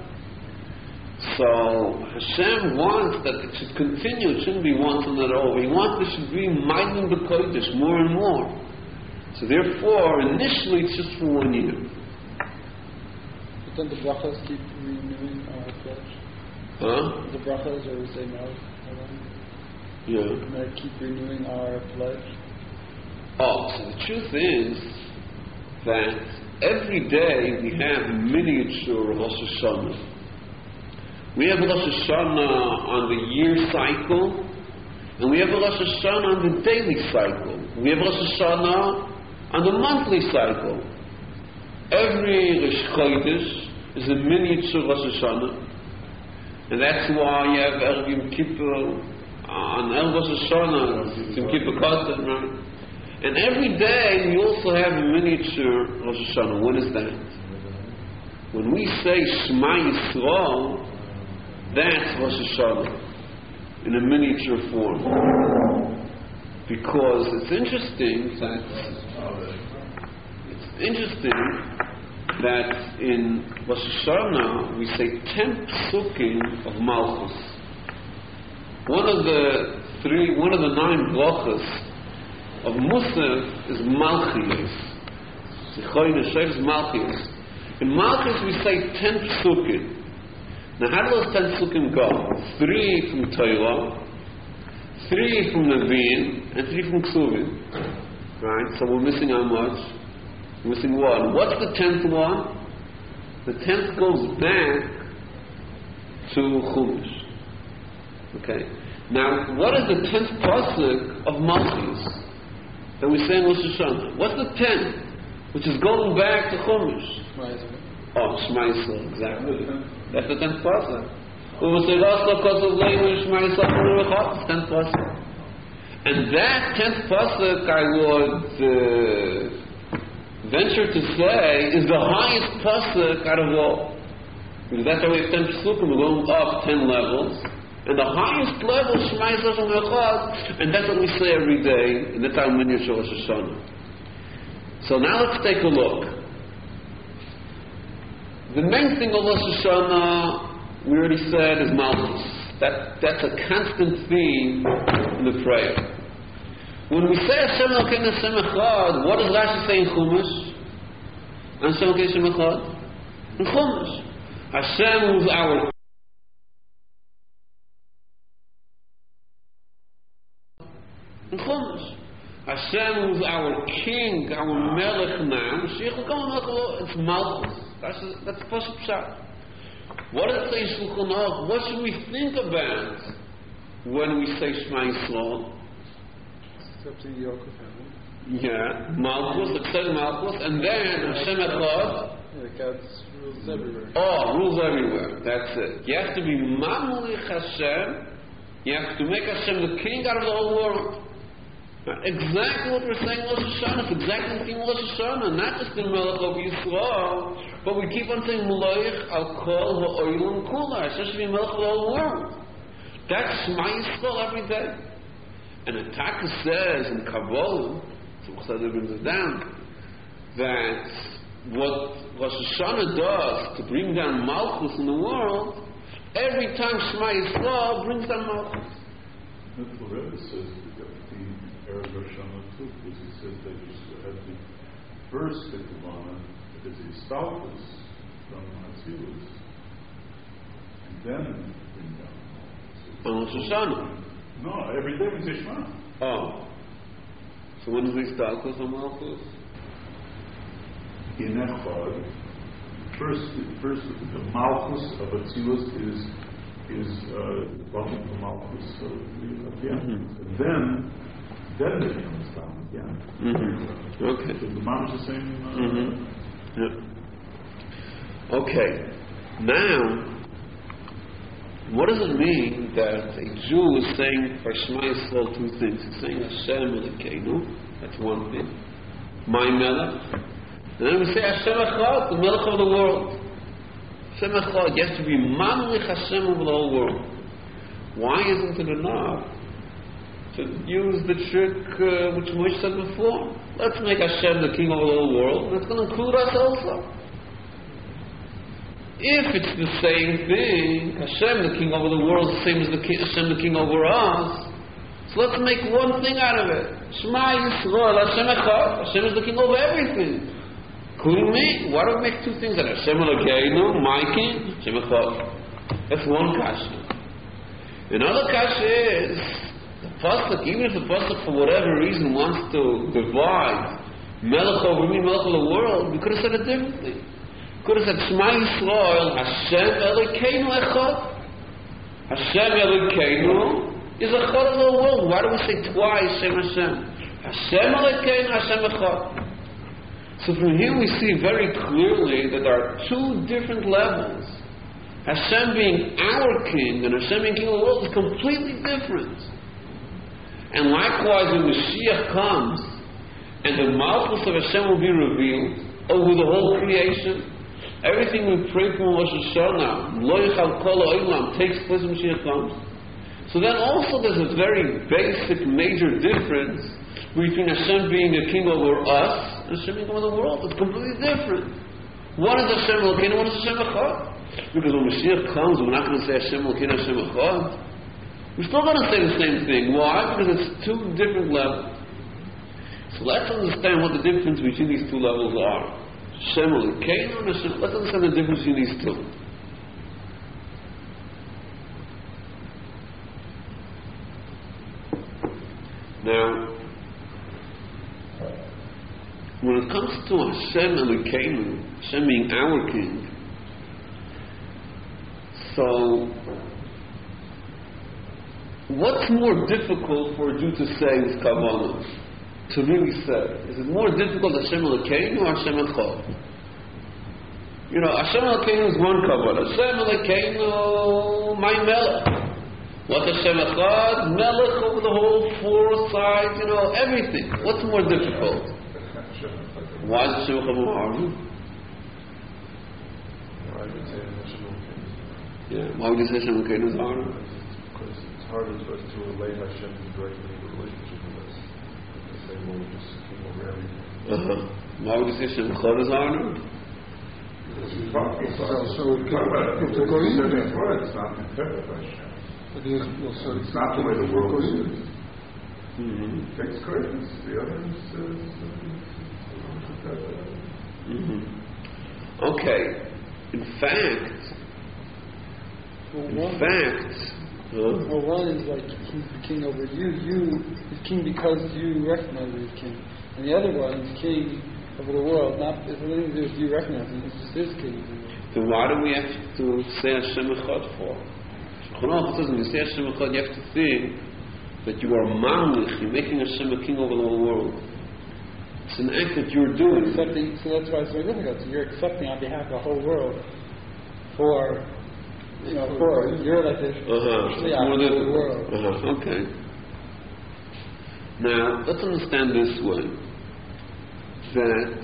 So Hashem wants that it should continue. It shouldn't be once and not over. He wants it should be Maidim b'Kodesh more and more. So therefore, initially it's just for one year. But then the brachas keep renewing our pledge. Huh? The brachas, or we say no, Yeah. and they keep renewing our pledge. Oh, so the truth is that every day we have a miniature Rosh Hashanah. We have a Rosh Hashanah on the year cycle, and we have a Rosh Hashanah on the daily cycle. We have Rosh Hashanah on the monthly cycle. Every Rosh Chodesh is a miniature Rosh Hashanah, and that's why you have Erev Yom Kippur on El Rosh Hashanah, Yom Kippur Katan, right? And every day we also have a miniature Rosh Hashanah. What is that? When we say Shema Yisrael, that's Rosh Hashanah in a miniature form. Because it's interesting that it's interesting that in Rosh Hashanah we say ten psukim of Malchus. One of the three, one of the nine brachas of Musaf is Malchius. Zichron Hashem is Malchius. In Malchus we say ten psukim. Now how do those ten psukim go? Three from Torah, three from Nevi'im, and three from Ksuvim. Right? So we're missing how much? We're missing one. What's the tenth one? The tenth goes back to Chumash. Okay. Now, what is the tenth pasuk of Malchus that we say in Rosh Hashanah? What's the tenth, which is going back to Chumash? Oh, Shema Yisrael, exactly. That's the tenth pasuk. We will say, Shema Yisrael, tenth pasuk. And that tenth pasuk, I would uh, venture to say, is the highest pasuk out of all. Because that's how we have ten pasukim, we're going up ten levels. And the highest level, Shema Yisrael, and that's what we say every day in the time when you show Rosh Hashanah. So now let's take a look. The main thing of Rosh Hashanah, we already said, is Malchus. That, that's a constant theme in the prayer. When we say Hashem Elokeinu Hashem Echad, what does Rashi say in Chumash? Hashem Elokeinu Hashem Echad? In Chumash. Hashem was our in Chumash. Hashem was our king, our melech now. It's Malchus. That's that's Pasuk Pshat. What does it say Shulchan Aruch? What should we think about when we say Shema Yisrael? Yeah, Malchus, it says Malchus, and then Hashem Echad. Yeah, God's rules everywhere. Oh, rules everywhere. That's it. You have to be Mamlich Hashem. You have to make Hashem the king out of the whole world. Exactly what we're saying in Rosh Hashanah. It's exactly the thing of Rosh Hashanah. Not just in Melech of Yisrael, but we keep on saying Moloich al Kol Ha'olam Kula. Hashem should be Melech of the whole world. That's Shema Yisrael every day. And the Taka says in Kabbalah, so Chassidus brings it down, that what Rosh Hashanah does to bring down Malchus in the world, every time Shema Yisrael brings down Malchus. That's what Rebbe says. Rosh Hashanah too, because he says that you have to first get the Lama, because he stalkers from Hatzilus, and then bring down. On Rosh Hashanah? No, every day we say Shema. Oh. So when do we start with the Malchus? In Echad, first, first the Malchus of Hatzilus is is uh, bottom of Malchus of the mm-hmm. Then Then it comes down again. Mm-hmm. Okay. So the mom is the same. Uh, mm-hmm. Yeah. Okay. Now, what does it mean that a Jew is saying for Shema Yisrael two things? He's saying Hashem Elokeinu. That's one thing. My Melech. And then we say Hashem Echad, the Melech of the world. Hashem Echad. You have to be Mamlich Hashem over the whole world. Why isn't it enough to use the trick uh, which Moshe said before? Let's make Hashem the king of the whole world, and it's going to include us also. If it's the same thing, Hashem the king over the world, the same as the king, Hashem the king over us, so let's make one thing out of it. Shema Yisrael, Hashem Echad. Hashem is the king over everything, including me. Why do we make two things out of it? Hashem Elokeinu, my king, Hashem Echad. That's one kasha. Another kasha is the pasuk. Even if the pasuk for whatever reason wants to divide Melech over me, Melech over the world, we could have said it differently. We could have said Shema Yisrael, Hashem Elokeinu Echad. Hashem Elokeinu is Echad of the world. Why do we say twice Hashem Hashem? Hashem Elokeinu, Hashem Echad. So from here we see very clearly that there are two different levels. Hashem being our king and Hashem being king of the world is completely different. And likewise, when Mashiach comes and the Malchus of Hashem will be revealed over the whole creation, everything we pray for in Rosh Hashanah, Lo Yichal Kol Ha'olam, takes place when Mashiach comes. So then also there's a very basic, major difference between Hashem being a king over us and Hashem being over the world. It's completely different. What is Hashem Elokeinu? What is Hashem Echad? Because when Mashiach comes, we're not going to say Hashem Elokeinu, Hashem Echad. We're still going to say the same thing. Why? Because it's two different levels. So let's understand what the difference between these two levels are. Hashem Elokeinu and Hashem. Let's understand the difference between these two. Now, when it comes to Hashem Elokeinu, Hashem being our king, so what's more difficult for a Jew to say with Kabbalah? To really say, is it more difficult Hashem Elokeinu or Hashem Echad? You know, Hashem Elokeinu is one Kabbalah. Hashem Elokeinu, my Melech. What Hashem Echad? Melech over the whole four sides, you know, everything. What's more difficult? Why is Hashem Echad more hard? I would say Hashem Elokeinu. Yeah. Why would you say Hashem Elokeinu is harder? Because it's harder for us to relate Hashem directly in the relationship with us. They say, well, we're just king over everything. Uh-huh. Why would you say Hashem Echad is harder? Because we talk about So, so we talk about it. it's a coincidence. It's words, not interpret Hashem. But there's, well, so It's not the way the world is. Mm-hmm. Takes credence. The others is. Uh, Mm-hmm. Okay. In fact, Well, in one, fact, huh? well, one is like he's the king over you. You is king because you recognize him as king, and the other one is king over the world. Not it's nothing to do with you recognizing him. It's just his king. Then why do we have to say Hashem Echad for? Shulchan says when you say Hashem Echad, you have to think that you are mamlich, you're making Hashem a king over the whole world. It's an act that you're doing. Accepting, so that's why it's very difficult. So you're accepting on behalf of the whole world for, you know, for you're like this. Uh-huh. It's Yeah, more for the difficult. world. Uh-huh. Okay. Now, let's understand this way. That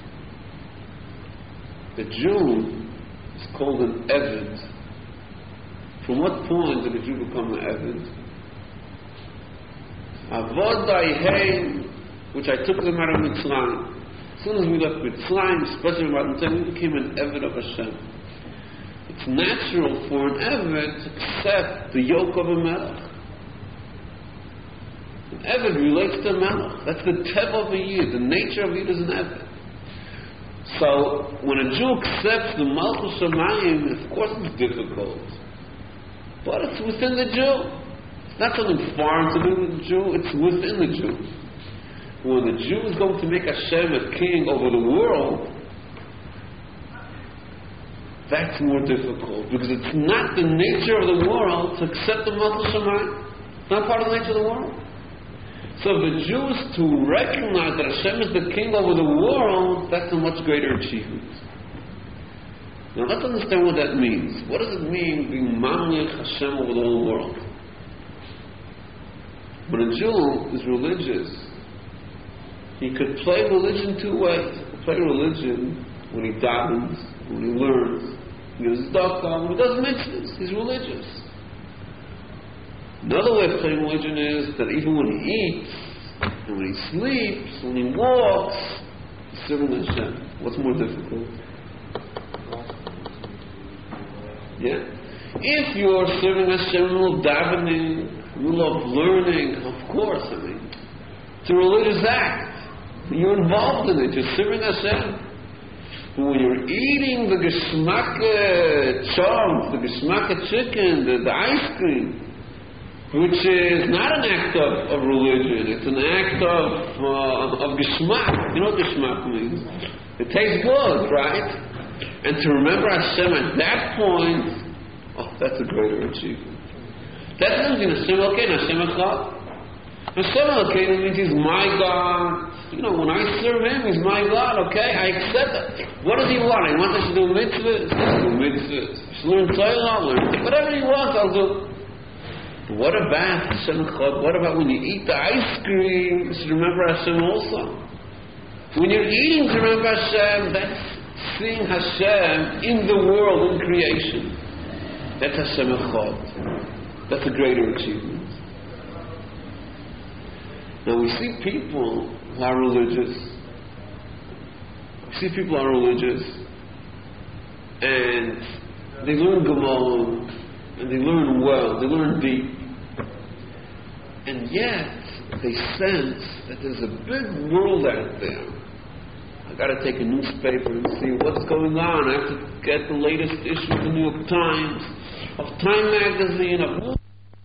a Jew is called an Eved. From what point did a Jew become an Eved? Avodai, which I took them out of Mitzrayim. As soon as we left Mitzrayim, especially about the time, we became an Eved of Hashem. It's natural for an Eved to accept the yoke of a Melech. An Eved relates to a Melech. That's the Teva of a Yid. The nature of Yid is an Eved. So, when a Jew accepts the Malchus Shamayim, of course it's difficult. But it's within the Jew. It's not something foreign to do with the Jew, it's within the Jew. When the Jew is going to make Hashem a king over the world, that's more difficult, because it's not the nature of the world to accept the Malchus Shamayim. It's not part of the nature of the world. So if the Jew is to recognize that Hashem is the king over the world, that's a much greater achievement. Now let's understand what that means. What does it mean being mamlich Hashem over the whole world? When a Jew is religious, he could play religion two ways. He could play religion when he davens, when he learns, he gives tzedakah, when he does mitzvahs, he's religious. Another way of playing religion is that even when he eats, and when he sleeps, when he walks, he's serving Hashem. What's more difficult? Yeah. If you're serving Hashem, you love davening, you love learning, of course, I mean, it's a religious act. You're involved in it, you're serving Hashem. But when you're eating the geschmacke chunk, the geschmacke chicken, the, the ice cream, which is not an act of, of religion, it's an act of uh, of geschmack. You know what geschmack means? It tastes good, right? And to remember Hashem at that point, oh, that's a greater achievement. That's the difference between Hashem Elokeinu and Hashem Echad. Hashem Elokeinu means He's my God. You know, when I serve Him, He's my God, okay? I accept it. What does He want? He wants us to do mitzvahs? Let's do mitzvahs. Just learn Torah, I'll learn. Whatever He wants, I'll do. But what about Hashem Echad? What about when you eat the ice cream? You should remember Hashem also. When you're eating to remember Hashem, that's seeing Hashem in the world, in creation. That's Hashem Echad. That's a greater achievement. Now we see people who are religious. We see people who are religious, and they learn Gemara, and they learn well, they learn deep, and yet they sense that there's a big world out there. I got to take a newspaper and see what's going on. I have to get the latest issue of the New York Times, of Time Magazine, of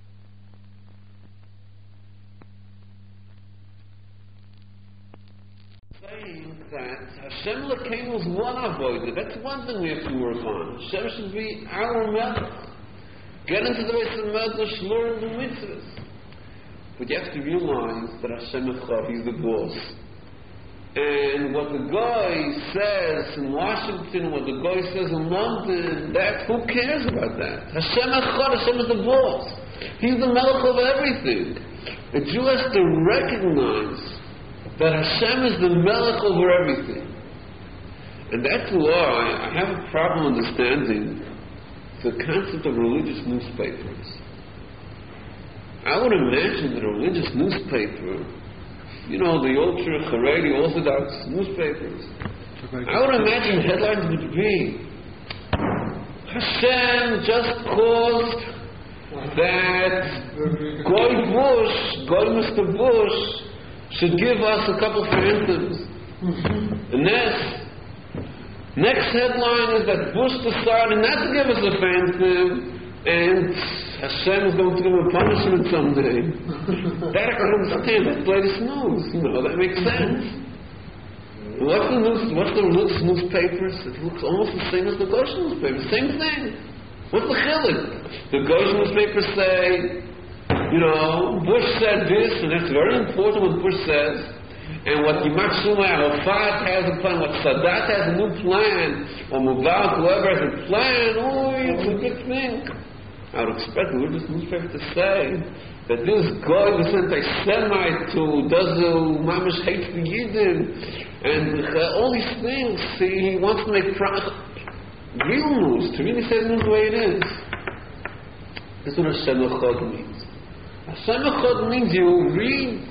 saying that Hashem Elokeinu is one avodah. That's one thing we have to work on. Hashem should be our Melech. Get into the Beis HaMedrash, learn the mitzvahs. But you have to realize that Hashem Echad, He's the boss. And what the guy says in Washington, what the guy says in London, that, who cares about that? Hashem Echad, Hashem is the boss. He's the Melech of everything. A Jew has to recognize that Hashem is the Melech over everything. And that's why I have a problem understanding the concept of religious newspapers. I would imagine that a religious newspaper, you know, the ultra Haredi Orthodox newspapers, I would imagine headlines would be, Hashem just caused that Goy Bush, Goy Mister Bush, should give us a couple phantoms. And next, next headline is that Bush decided not to give us a phantom, and Hashem is going to give him a punishment someday. That I can understand. That's the latest news. You know, that makes sense. What's the news? What's the religious newspapers? It looks almost the same as the Goshen newspapers. Same thing. What's the chiluk? The Goshen newspapers say, you know, Bush said this, and that's very important what Bush says. And what Yimach Shuma Arafat has a plan, what Sadat has a new plan, or Mubarak, whoever has a plan, oh, it's a good thing. I would expect the religious newspaper to say that this guy was anti-Semite who does the mamish hates the Yidden, and uh, all these things. See, he wants to make pro- real news, to really say the news the way it is. That's what Hashem Echad means. Hashem Echad means you read.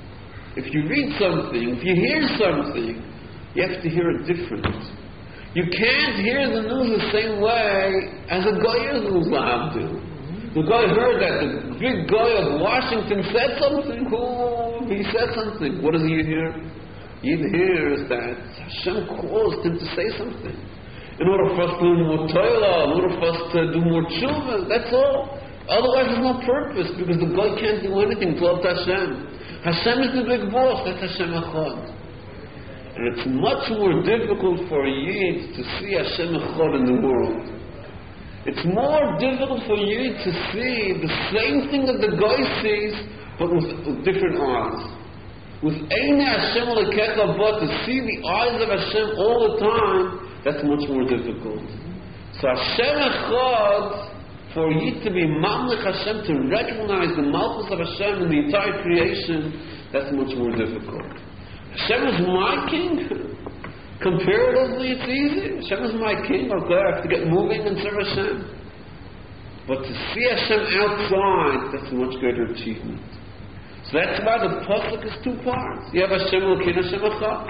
If you read something, if you hear something, you have to hear it different. You can't hear the news the same way as a Goyer news lab do. The guy heard that the big guy of Washington said something. Oh, he said something. What does he hear? He hears that Hashem caused him to say something. In order for us to do more Torah, in order for us to do more tshuva, that's all. Otherwise there's no purpose, because the guy can't do anything to help Hashem. Hashem is the big boss. That's Hashem Echad. And it's much more difficult for a Yid to see Hashem Echad in the world. It's more difficult for a Yid to see the same thing that the guy sees, but with, with different eyes. With Eine Hashem Elokecha, but to see the eyes of Hashem all the time, that's much more difficult. So Hashem Echad, for a Yid to be Mamlech Hashem, to recognize the Malchus of Hashem in the entire creation, that's much more difficult. Hashem is my king. Comparatively, it's easy. Hashem is my king. Okay, I have to get moving and serve Hashem. But to see Hashem outside, that's a much greater achievement. So that's why the pasuk is two parts. You have Hashem Elokeinu, Hashem Echad.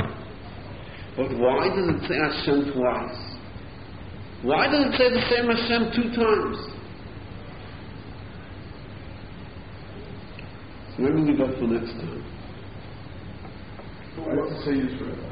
But why does it say Hashem twice? Why does it say the same Hashem two times? So maybe we'll leave that for next time. Why does it say Yisrael?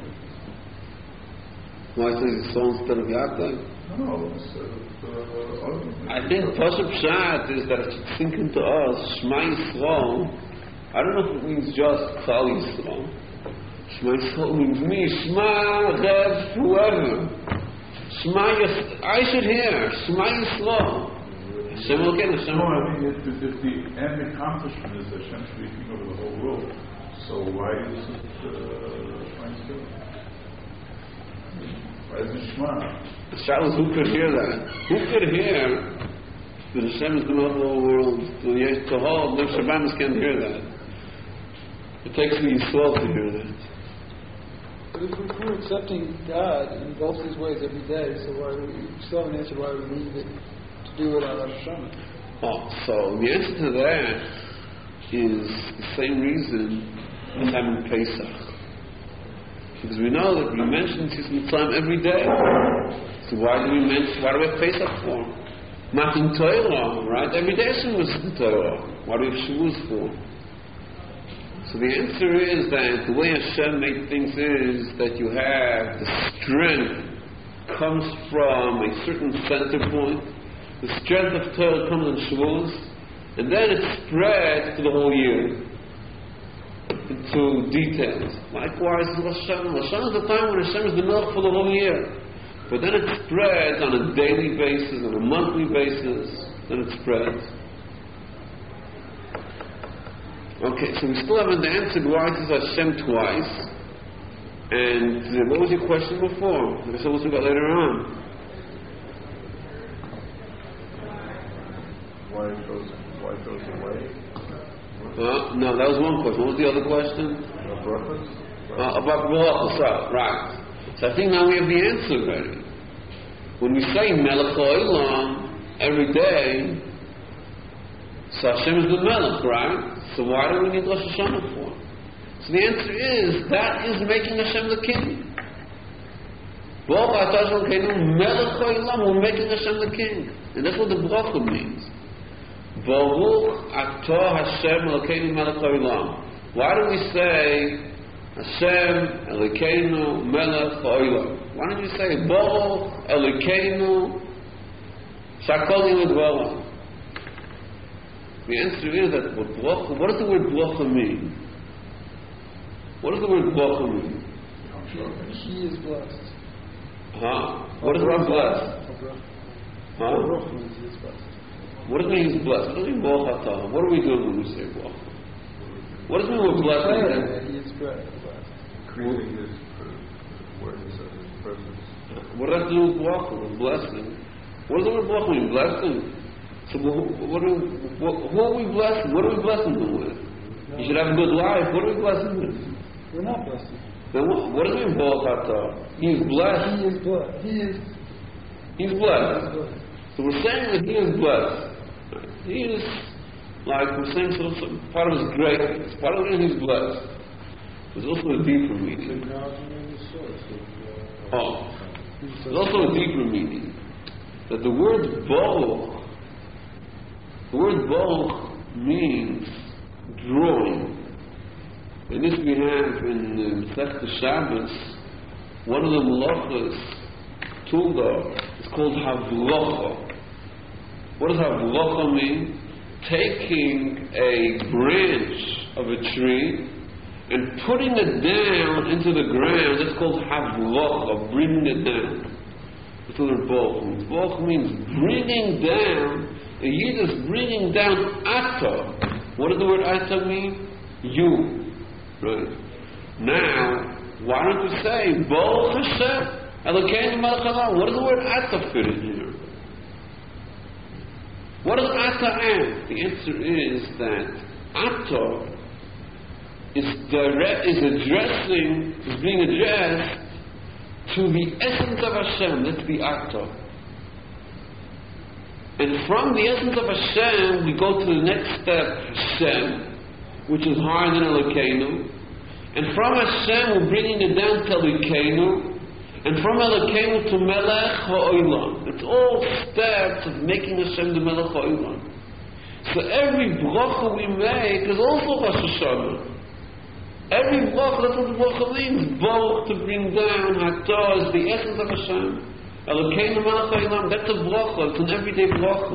Why say Yisrael instead of Yaakov? No, instead of uh, other. I think Pasuk Pshat is that it should sink into us, Shema Yisrael. I don't know if it means just Klal Yisrael. Shema Yisrael means me, Shema, Rev, whoever. Shema Yisrael. I should hear, Shema Yisrael. Hashem Elokeinu, Hashem. No, I mean, if, if the end accomplishment is that Hashem should be king over the whole world, so why is it Shema Yisrael? Why is it Shema? The shadows, who could hear that? Who could hear that Hashem is the Lord of the whole world? To hold, the Shabbamis can't hear that. It takes the Yisrael to hear that. But if we're accepting God in both these ways every day, so why we still haven't answered why we need it to do it out of Hashem. Oh, so the answer to that is the same reason as having Pesach. Because we know that we mention Tzis Mitzrayim every day. So why do we mention, why do we have Pesach for? Matan Torah, right? Every day is Matan Torah. Why do we have Shavuos for? So the answer is that the way Hashem made things is that you have the strength comes from a certain center point. The strength of Torah comes on Shavuos, and then it spreads to the whole year, into details. Likewise, Rosh Hashanah. Rosh Hashanah is the time when Hashem is the milk for the whole year. But then it spreads on a daily basis, on a monthly basis, then it spreads. Okay, so we still haven't answered why it says Hashem twice. And uh, what was your question before? I guess we'll talk about later on. Why it goes, why it goes away? Uh, no, that was one question. What was the other question? About brachas? Uh, about brachas, right, right. So I think now we have the answer already. When we say Melech Ha'olam every day, so Hashem is the Melech, right? So why do we need Rosh Hashanah for? So the answer is, that is making Hashem the king. Baruch atah Hashem Elokeinu Melech Ha'olam, we're making Hashem the king. And that's what the bracha means. Baruch atah Hashem Elokeinu Melech Ha'olam. Why do we say Hashem Elokeinu Melech Ha'olam? Why don't you say Baruch Elokeinu Shakol Yidbarach? The answer is that what, bracha, what does the word bracha mean? What does the word bracha mean? He is blessed. Huh? What does it mean blessed? Huh? Baruch means he is blessed. What does it mean he's blessed? What does it mean Baruch atah? What are we doing when we say bracha? What does it mean we're blessed? Declaring that he is blessed. Increasing his awareness of his presence. What does that do with bracha? With blessing? What does the word bracha mean? Blessing? So who, what are, what, who are we blessing? What are we blessing them with? You should have a good life. What are we blessing with? We're not blessed. Then what, what does it mean Baruch atah? He's blessed. He is blessed. He is. He's He is blessed. blessed. So we're saying that he is blessed. He is, like we're saying, so, so part of his greatness. Part of it is he's blessed. There's also a deeper meaning. Oh, there's also a deeper meaning. That the word Baruch, the word Baruch means drawing. And this we have in Masechta Shabbos, one of the melachos, Tulda, is called Havlacha. What does Havlacha mean? Taking a branch of a tree and putting it down into the ground. That's called Havlacha, bringing it down. That's what the Baruch means. Baruch means bringing down. A Yid is bringing down Atah. What does the word Atah mean? You. Right. Now, why don't you say Baruch Hashem Elokeinu Melech Ha'olam? What does the word Atah fit in here? What does Atah add? The answer is that Atah is direct, is addressing, is being addressed to the essence of Hashem. That's the Atah. And from the essence of Hashem, we go to the next step, Hashem, which is higher than Elokeinu. And from Hashem, we're bringing it down to Elokeinu. And from Elokeinu to Melech Ha'olam. It's all steps of making Hashem the Melech Ha'olam. So every bracha we make is also Rosh Hashanah. Every bracha, that's what the bracha means. Baruch, to bring down, Hatah is the essence of Hashem. Elokeinu Melech Ha'olam, that's a bracha. It's an everyday bracha.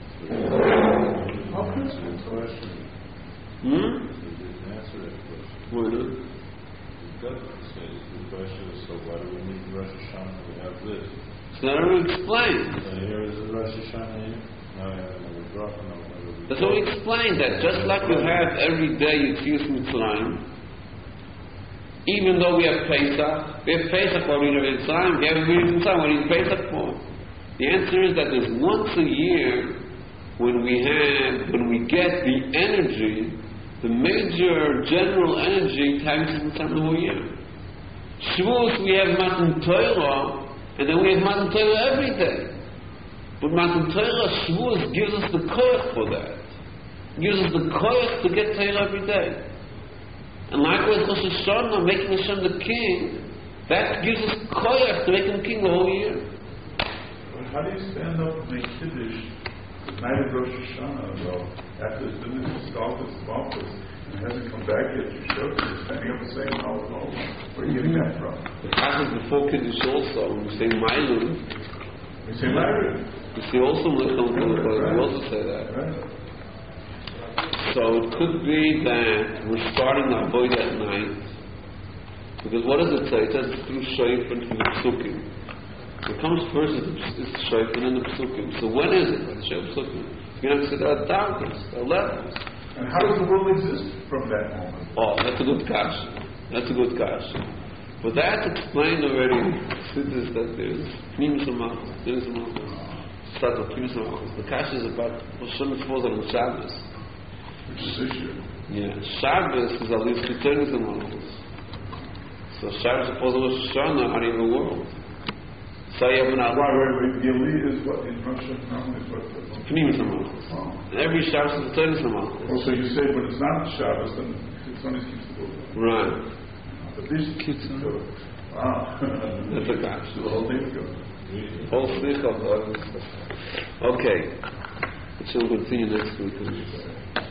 How can you question? Hmm? You didn't answer that question. Why not? The government says the question is, so why do we need Rosh Hashanah? We have this. So now we explain. So here is the Rosh Hashanah here. Now we have another bracha, now we have another That's what we explained, that just like we have every day Yetzias Mitzrayim, even though we have Pesach, we have Pesach for Reading of Mitzrayim, we have Reading of Mitzrayim, what do you need Pesach for? The answer is that there's once a year when we have, when we get the energy, the major general energy times the whole year. Shavuos we have Matan Torah, and then we have Matan Torah every day. But Matan Torah Shavuos gives us the koyach for that. Gives us the koyach to get Torah every day. And likewise Rosh Hashanah, making Hashem the king, that gives us koyach to make him king the whole year. But how do you stand up and make Kiddush the night of Rosh Hashanah, though, after the business of Stalkers and Bumpers, and hasn't come back yet to show you, you're standing up and saying, no, no, where are you getting that from? It happens before Kiddush also, when we say Mailun. You say Myron. You see also Melchel Koyach, we also say that. Right. So it could be that we're starting our void at night. Because what does it say? It says it's through Shofar and through the Psukim. What comes first is the Shofar and then the Psukim. So when is it? When the Shofar Psukim? You have to say there are thousands, there are levels. And how does the world exist from that moment? Oh, that's a good question. That's a good question. But that's explained already. This that there's Pnimis Malchus. There's a Malchus. Start with Pnimis Malchus. The question is about Hashem falls on Shabbos. Which is this year. Yeah, Shabbos is at least returning to Malchus. So Shabbos falls on Rosh Hashanah out in the world. So you have an Why, hour. wait, wait, the elite is what in Russia now is what? Pnimis Malchus. Oh. Every Shabbos is returning to Malchus. Oh, so you say when it's not Shabbos, then it's only keeps the book. Right. But this Keeps on. Wow. That's a catch. The whole thing's good. Whole slicha of all this stuff. Okay. We'll continue next week.